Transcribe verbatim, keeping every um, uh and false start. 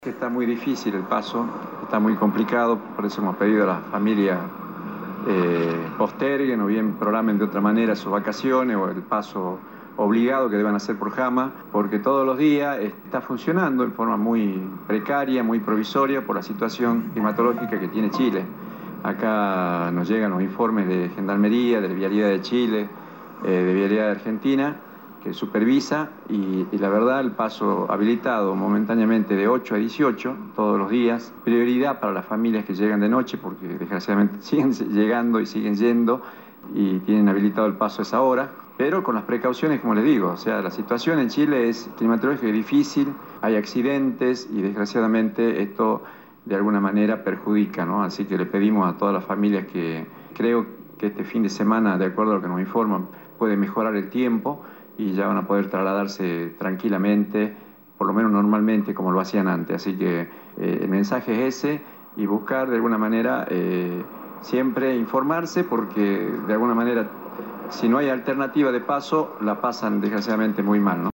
Está muy difícil el paso, está muy complicado, por eso hemos pedido a las familias eh, posterguen o bien programen de otra manera sus vacaciones o el paso obligado que deban hacer por Jama, porque todos los días está funcionando en forma muy precaria, muy provisoria por la situación climatológica que tiene Chile. Acá nos llegan los informes de Gendarmería, de Vialidad de Chile, eh, de Vialidad de Argentina, que supervisa y, y la verdad el paso habilitado momentáneamente de ocho a dieciocho todos los días, prioridad para las familias que llegan de noche porque desgraciadamente siguen llegando y siguen yendo y tienen habilitado el paso a esa hora, pero con las precauciones como les digo, o sea, la situación en Chile es climatológica y difícil, hay accidentes y desgraciadamente esto de alguna manera perjudica, ¿no? Así que le pedimos a todas las familias que creo que este fin de semana, de acuerdo a lo que nos informan, puede mejorar el tiempo y ya van a poder trasladarse tranquilamente, por lo menos normalmente como lo hacían antes. Así que eh, el mensaje es ese y buscar de alguna manera eh, siempre informarse porque de alguna manera si no hay alternativa de paso la pasan desgraciadamente muy mal, ¿no?